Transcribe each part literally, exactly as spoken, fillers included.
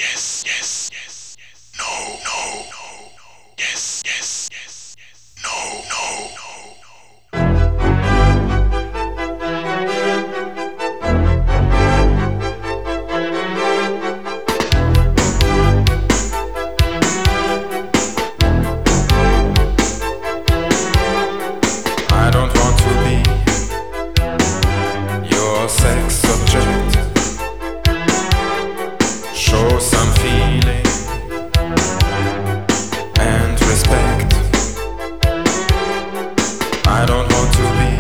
yes, yes, yes, no, no, no, yes, yes, yes, no, no, no. I don't want to be your sex object. Show some feeling and respect. I don't want to be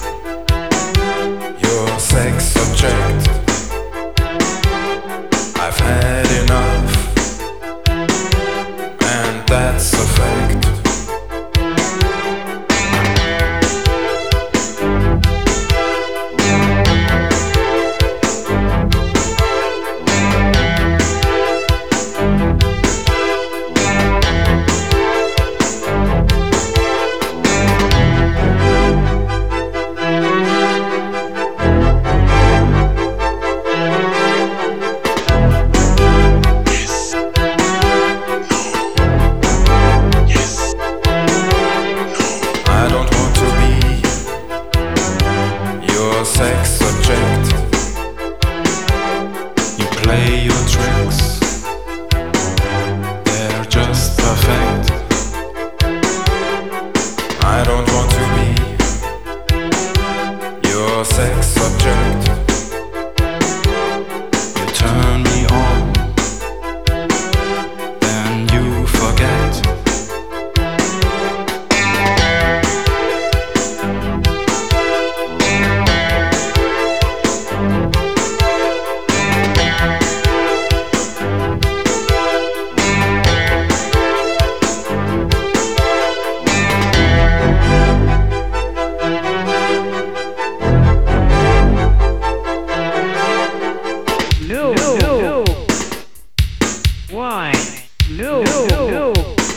your sex object. I've had enough, and that's a fact. Sex subject, you play your tricks, they're just perfect. I don't want to be your sex subject. You turn me on, then you forget. No, no, no. Why? No, no, no.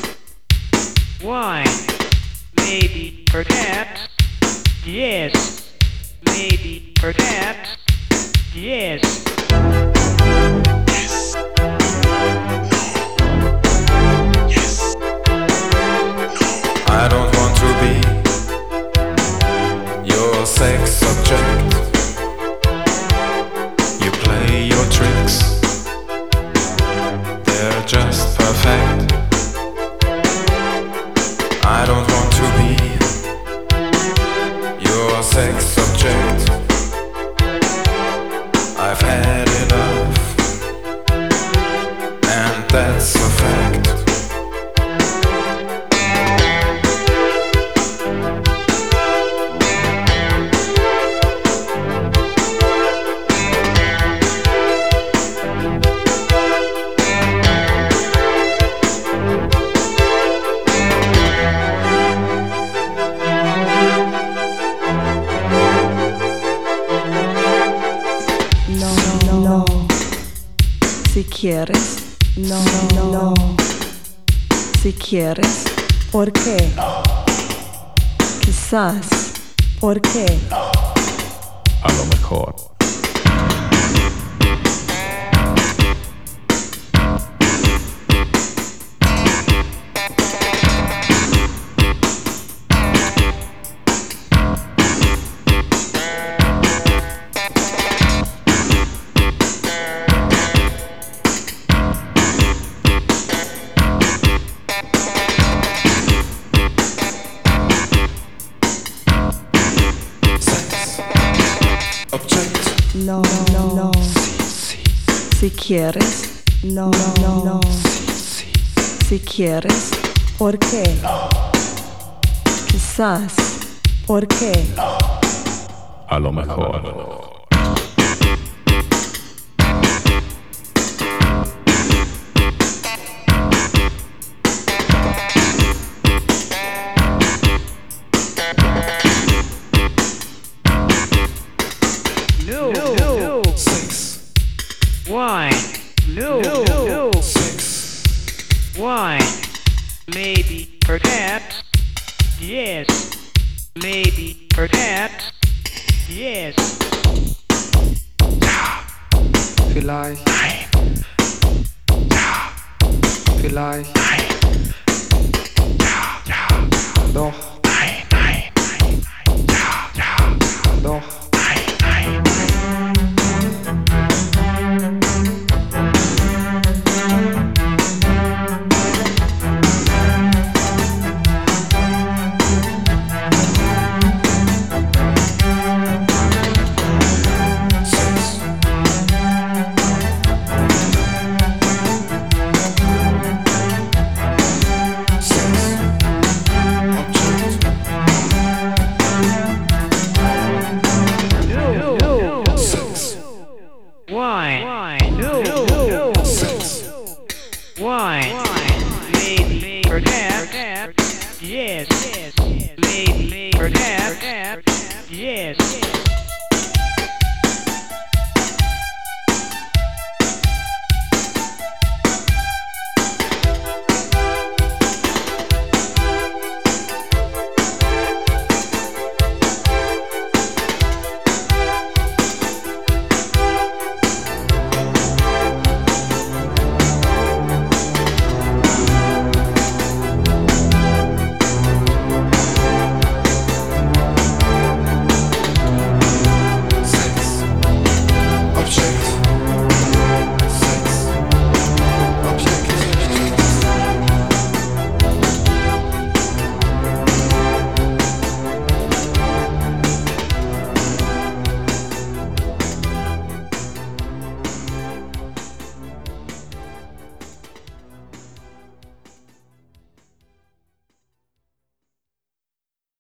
Why? Maybe, perhaps. Yes. Maybe, perhaps. Yes. Yes. No. Yes. No. I don't want to be your sex subject. You play your tricks, they're just perfect. I don't want to be your sex subject. I've had enough, and that's a fact. No, si quieres, no, no, no. Si quieres, ¿por qué? No. Quizás, ¿por qué? No. A lo mejor. Object. No, no, no. Si quieres, no, no, no. Si quieres, ¿por qué? No. Quizás, ¿por qué? No. A lo mejor. No, no, no. Six. Why? No, no, no. Six. Why? Maybe, perhaps. Yes. Maybe, perhaps. Yes. Vielleicht, vielleicht. Nein. Ja, ja. Doch, Nein, nein, nein. Ja, ja. doch. Nein, nein, No. No. Sex. Why? Why? No. No. Sex. Why? Maybe. Perhaps. Yes. Maybe. Perhaps. Yes.